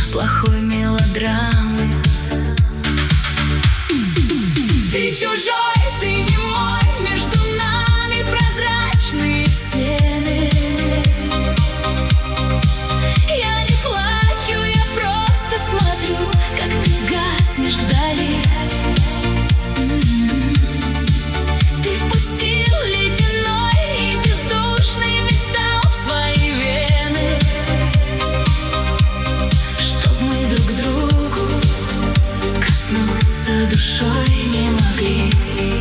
плохой мелодрамы. Ты чужой, ты не мой, между нами прозрачные стены. Я не плачу, я просто смотрю, как ты гаснешь вдали. Ты впустил ледяной и бездушный металл в свои вены, чтоб мы друг другу коснуться душой не могли.